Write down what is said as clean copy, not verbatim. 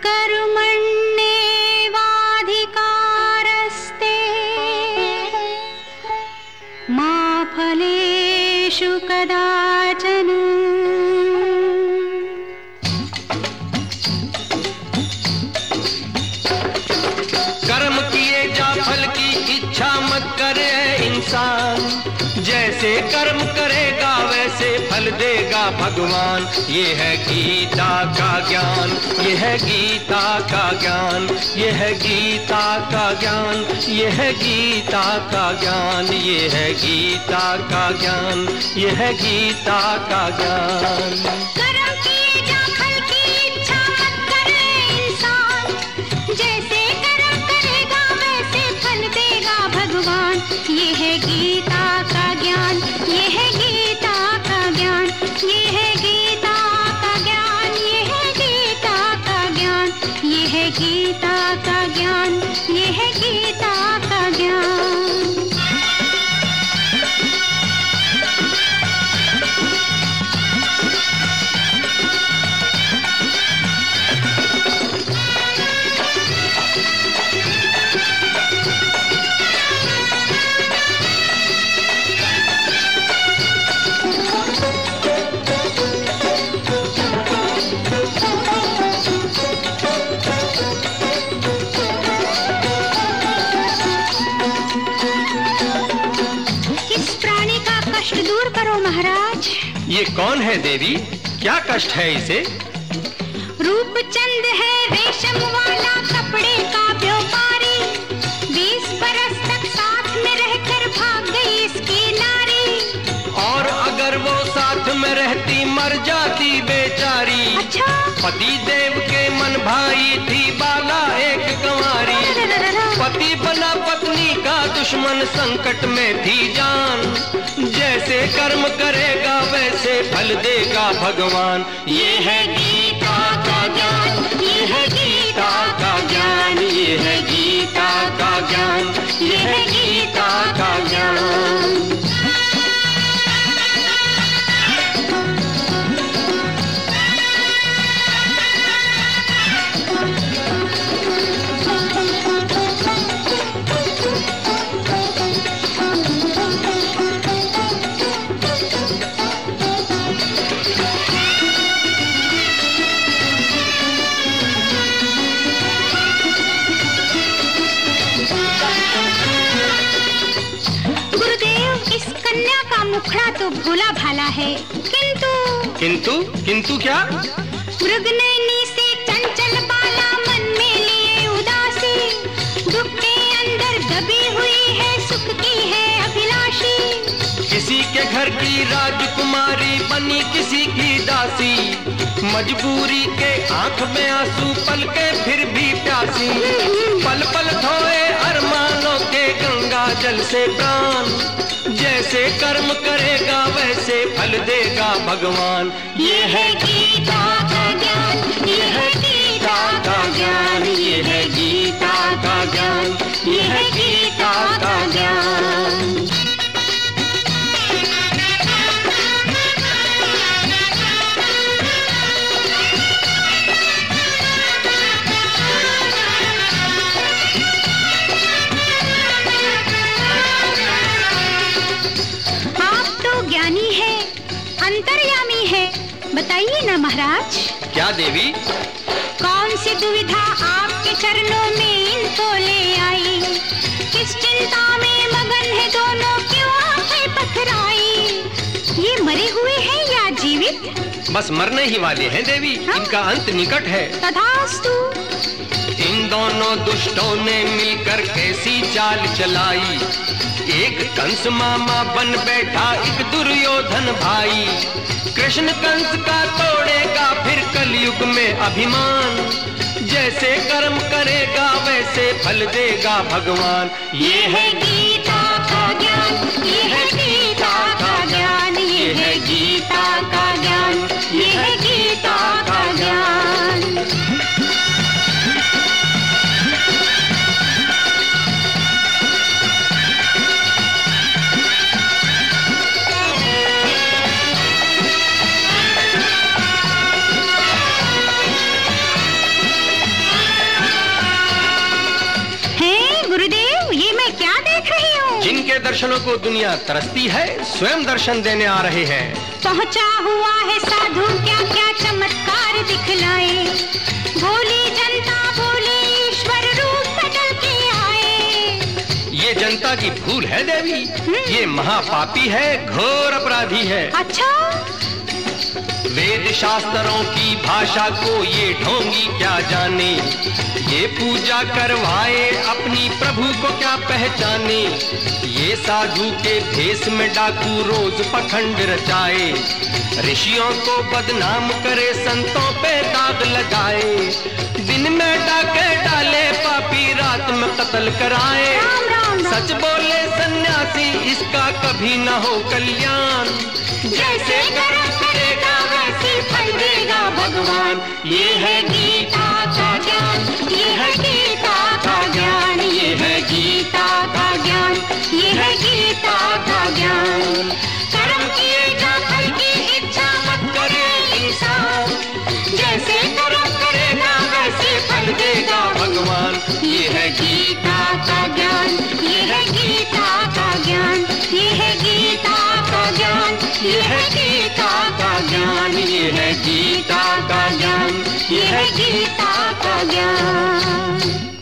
कर्मण्येवाधिकारस्ते मा फलेषु कदाचन। कर्म किए जा फल की इच्छा मत करे इंसान, जैसे कर्म करेगा वैसे फल देगा भगवान। ये है गीता का ज्ञान, ये है गीता का ज्ञान, ये है गीता का ज्ञान, ये है गीता का ज्ञान, ये है गीता का ज्ञान, ये है गीता का ज्ञान। कर्म किए जा फल की इच्छा मत करे इंसान, जैसे कर्म करेगा वैसे फल देगा भगवान। ये है गीता का ज्ञान, ये है गीता का ज्ञान, ये है गीता का ज्ञान, ये है गीता का ज्ञान, ये है गीता का ज्ञान, ये है गीता का ज्ञान। दूर करो महाराज। ये कौन है देवी, क्या कष्ट है इसे? रूप चंद है रेशम वाला कपड़े का व्यापारी, 20 बरस तक साथ में रहकर भाग गई इसकी नारी। और अगर वो साथ में रहती मर जाती बेचारी। अच्छा? पति देव के मन भाई थी बाला एक कंवारी, पति बना पत्नी का दुश्मन संकट में थी जान। जैसे कर्म करेगा वैसे फल देगा भगवान। ये है गीता का ज्ञान, ये है गीता का ज्ञान, ये है गीता का ज्ञान, ये है गीता का ज्ञान। मुखड़ा तो भोला भाला है, किंतु क्या? मृगनयनी से चंचल बाला मन में लिए उदासी, दुख के अंदर दबी हुई है सुख की है अभिलाषी। किसी के घर की राजकुमारी बनी किसी की दासी, मजबूरी के आंख में आंसू पल के फिर भी प्यासी। पल पल धोए अरमानों के गंगा जल से प्राण, जैसे कर्म करेगा वैसे फल देगा भगवान। ये है गीता का ज्ञान, ये है गीता का ज्ञान, ये है गीता का ज्ञान, ये है गीता का ज्ञान। ज्ञानी है, अंतर्यामी है, बताइए ना महाराज। क्या देवी? कौन सी दुविधा आपके चरणों में इनको ले आई, किस चिंता में मगन है दोनों, क्यों आंखें पथराई। ये मरे हुए हैं या जीवित? बस मरने ही वाले हैं देवी। हाँ? इनका अंत निकट है। तथास्तु। इन दोनों दुष्टों ने मिलकर कैसी चाल चलाई, एक कंस मामा बन बैठा एक दुर्योधन भाई। कृष्ण कंस का तोड़ेगा फिर कलयुग में अभिमान, जैसे कर्म करेगा वैसे फल देगा भगवान। ये है गीता का ज्ञान, ये है गीता का ज्ञान, ये है गीता का ज्ञान, ये है गीता का ज्ञान। दर्शनों को दुनिया तरसती है, स्वयं दर्शन देने आ रहे हैं। पहुंचा हुआ है साधु, क्या क्या चमत्कार दिखलाए। भोली जनता बोले ईश्वर रूप बदल के आए। ये जनता की भूल है देवी, ये महापापी है, घोर अपराधी है। अच्छा, वेद शास्त्रों की भाषा को ये ढोंगी क्या जाने। ये पूजा करवाए अपनी प्रभु को क्या पहचाने। ये साधु के भेष में डाकू रोज पखंड रचाए। ऋषियों को बदनाम करे, संतों पे दाग लगाए। दिन में डाके डाले पापी, रात में कत्ल कराए। राम राम राम। सच बोले सन्यासी, इसका कभी न हो कल्याण। जैसे कर्म करेगा वैसे फल देगा भगवान। ये है गीता का ज्ञान, ये है गीता का ज्ञान, ये है गीता का ज्ञान, ये है गीता का ज्ञान। कर्म किए जा फल की इच्छा मत करे इंसान। जैसे कर्म करेगा वैसे फल देगा भगवान। ये है गीता का ज्ञान, ये है गीता का ज्ञान, ये है गीता का ज्ञान, ये है गीता का ज्ञान, ये है गीता का ज्ञान, ये है गीता का ज्ञान।